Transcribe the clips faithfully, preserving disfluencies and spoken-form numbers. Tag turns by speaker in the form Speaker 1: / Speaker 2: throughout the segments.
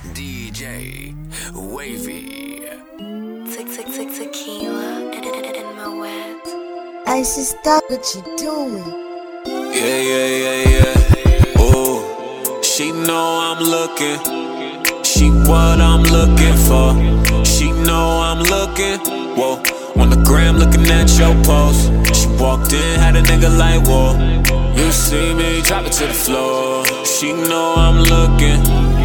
Speaker 1: D J Wavy.
Speaker 2: Tick, tick, tick, tequila in, in, in my wet.
Speaker 3: I should stop what you doing.
Speaker 1: Yeah, yeah, yeah, yeah. Ooh, she know I'm looking. She what I'm looking for. She know I'm looking. Whoa, on the gram looking at your post. She walked in, had a nigga like, whoa. You see me, drop it to the floor. She know I'm looking.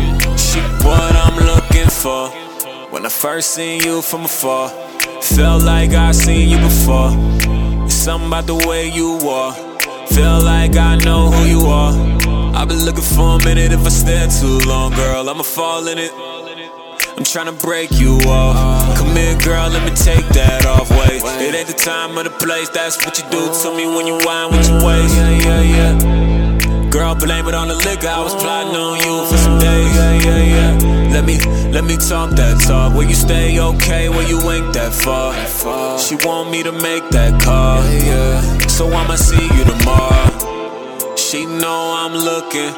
Speaker 1: She what I'm looking for. When I first seen you from afar, felt like I seen you before. It's something about the way you walk. Feel like I know who you are. I've been looking for a minute. If I stare too long, girl, I'ma fall in it. I'm tryna break you off. Come here, girl, let me take that off. Wait, it ain't the time or the place. That's what you do to me when you whine with your waist. Yeah, yeah, yeah. Girl, blame it on the liquor. I was plotting on you for some days. Yeah, yeah, yeah. Let me, let me talk that talk. Where you stay okay, where you ain't that far. She want me to make that call. So I'ma see you tomorrow. She know I'm looking.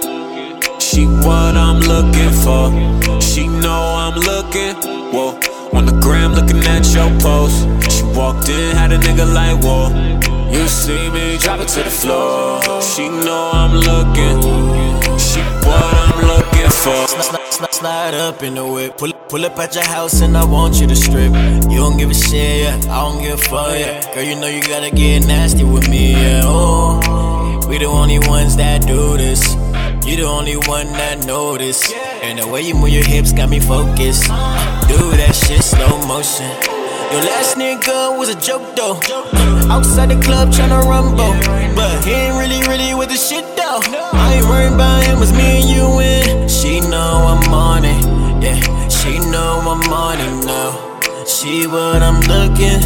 Speaker 1: She what I'm looking for. She know I'm looking. Whoa, on the gram looking at your post. She walked in, had a nigga like, whoa. You see me, drop it to the floor. She know I'm looking. She what I'm looking for.
Speaker 4: Slide up in the whip, pull, pull up at your house and I want you to strip. You don't give a shit, yeah, I don't give a fuck, yeah. Girl, you know you gotta get nasty with me, yeah. Oh, we the only ones that do this. You the only one that know this. And the way you move your hips got me focused. Do that shit slow motion. Your last nigga was a joke though. Outside the club tryna rumble, but he ain't really, really with the shit though. I ain't worried about him, it's me and you in. She know I'm on it, yeah. She know I'm on it now. She what I'm looking,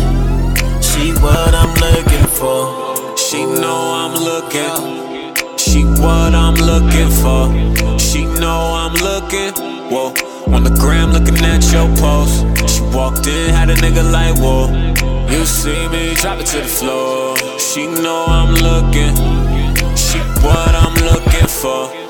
Speaker 4: she what I'm looking for.
Speaker 1: She know I'm looking. She what I'm looking for. She know I'm looking. Whoa, on the gram looking at your post. She walked in, had a nigga like, whoa. You see me, drop it to the floor. She know I'm looking. She what I'm looking for.